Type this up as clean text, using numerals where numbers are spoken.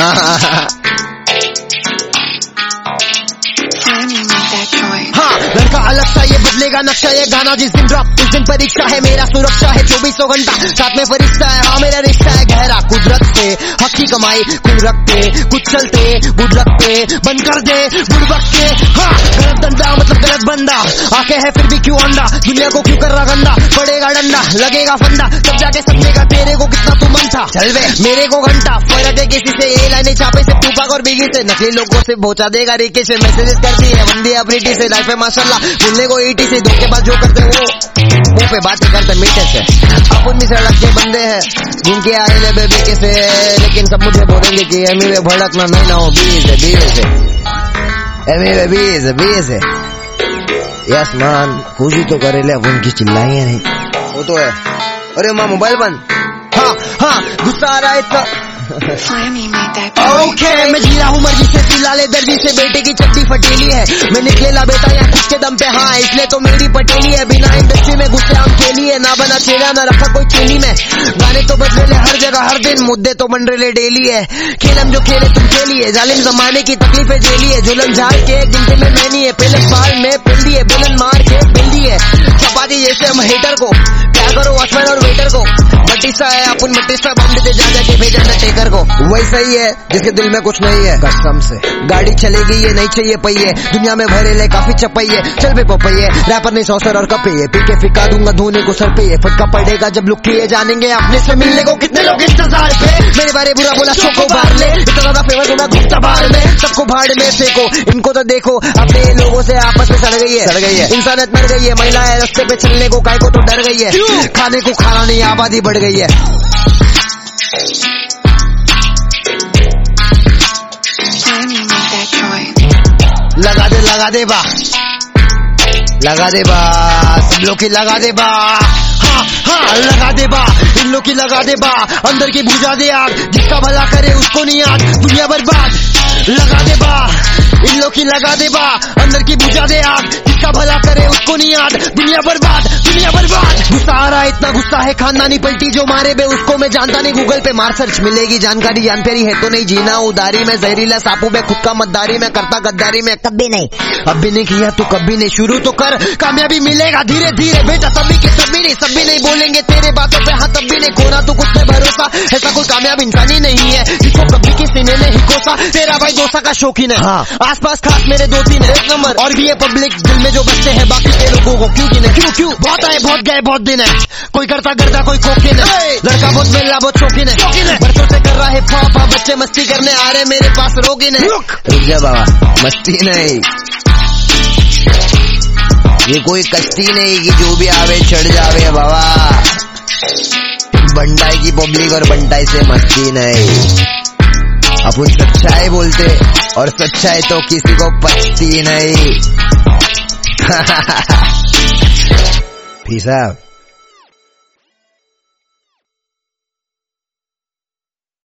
हाँ, लड़का अलग सा ये बदलेगा नक्शा, ये गाना जिस दिन ड्रॉप उस दिन परीक्षा है, मेरा सुरक्षा है 2400 घंटा साथ में फरिश्ता है। हाँ, मेरा रिश्ता है गहरा कुदरत से, हक की कमाई कुल रखते, कुछ चलते बुढ़ रखते, बंद कर दे बुढ़ बकते। हाँ, गलत धंधा मतलब गलत बंदा, आके है फिर भी क्यों अंडा, दुनिया को क्यों कर रहा गंदा, पड़ेगा डंडा लगेगा फंदा, तब जाके समझेगा तेरे को कितना तू मन था। चल वे मेरे को घंटा फर्क है किसी से, ये लाइने छापे से टूपाक और बिगी से, नकली लोगों से पहुंचा देगा रीके से, मैसेजेस करती है बंदी अपनी से, लाइफ है माशाल्लाह बोलने को ईटी से, धोखेबाज जो करते वो मुंह पे बात करते मीठे से। अपन भी सड़क के बंदे हैं जिनके आए ले बेबी के से, लेकिन सब मुझे बोलेंगे कि एमी में भड़कना नहीं ना हो, बीस है यस मान खुशी तो करे ले, अब उनकी चिल्लाई है नहीं वो तो है। अरे माँ मोबाइल बंद। हाँ गुस्सा आ रहा है इतना। ओके मैं जी रहा हूँ मर्जी से, सिला ले दर्दी से, बेटे की चड्डी फटेली है, मैं निकलेला बेटा यहाँ खुद के दम पे, हाँ इसलिए तो मेरी पटेली है, बिना इंडस्ट्री में घुसे हम खेली है, ना बना चेला ना रखा कोई चेली में, गाने तो बदले ले हर जगह हर दिन, मुद्दे तो बन रहे डेली है, खेलम जो खेले तुम खेलिए, जालिम जमाने की तकलीफें झेली है, जुलन झाड़ के एक गिनती में मैनी है, पहले बाल में पिल दिए बेलन मार के बिल दिए, चपाती जैसे हम हेटर को क्या करो वॉचमैन और वेटर को, मट्टीसा है अपन मट्टीसा बम देते जा जाके भेजा न टेकर को, वैसा ही है जिसके दिल में कुछ नहीं है कसम से, गाड़ी चलेगी ये नहीं चाहिए पहिए, दुनिया में भरे ले काफी चपैये, चल बे पपैये रैपर नहीं सौसर और कपैये, पी के फिका दूंगा धोने को सर पे, ये फटका पड़ेगा जब लुक किए जानेंगे अपने से मिलने को कितने लोग इंतजार पे, मेरे बारे बुरा बोला सबको बाहर ले, इतना ज्यादा फेमस होना घुसता बाहर में, सबको भाड़ में फेंको, इनको तो देखो अपने लोगों से आपस में सड़ गई है, इंसानियत मर गई है, महिलाएं रास्ते पे चलने को काय को तो डर गई है, खाने को खाना नहीं आबादी बढ़ गई है। लगा दे बा सब लोग की लगा दे बा, हाँ लगा दे बा इन लोग की लगा दे बा, अंदर की बुझा दे आग, जिसका भला करे उसको नहीं याद, दुनिया बर्बाद लगा दे बा इन लोग की लगा दे बा, अंदर की बुझा दे आग, जिसका भला करे उसको नहीं याद, दुनिया बर्बाद। गुस्सा आ रहा है इतना गुस्सा है खानदानी पलटी जो मारे बे उसको मैं जानता नहीं, गूगल पे मार सर्च मिलेगी जानकारी, जान प्यारी है तो नहीं जीना उदारी में, जहरीला सांपों में खुद का मद्दारी में, करता गद्दारी में कभी नहीं, अब भी नहीं किया तो कभी नहीं, शुरू तो कर कामयाबी मिलेगा धीरे धीरे बेटा, सभी नहीं बोलेंगे तेरे बातों पे, हाँ तब भी नहीं खोना तो कुछ में भरोसा, ऐसा कोई कामयाब इंसान ही नहीं है जिसको कभी किसी ने नहीं कोसा, तेरा भाई दोसा का शौकीन है, हाँ आसपास खास मेरे 2-3 है एक नंबर, और भी ये पब्लिक दिल में जो बचते हैं बाकी के लोगों को क्यों गिने, क्यों बहुत आए बहुत गए बहुत दिन है, कोई करता कोई कोकिन है, लड़का बहुत मिल रहा बहुत शौकीन है, बरसों से कर रहा है पॉप, बच्चे मस्ती करने आ रहे मेरे पास रोगिन है, रुक जा बाबा मस्ती नहीं, ये कोई कश्ती नहीं कि जो भी आवे चढ़ जावे बाबा, बंडाई की पब्लिक और बंटाई से मस्ती नहीं, अपन सच्चाई बोलते और सच्चाई तो किसी को पचती नहीं। साहब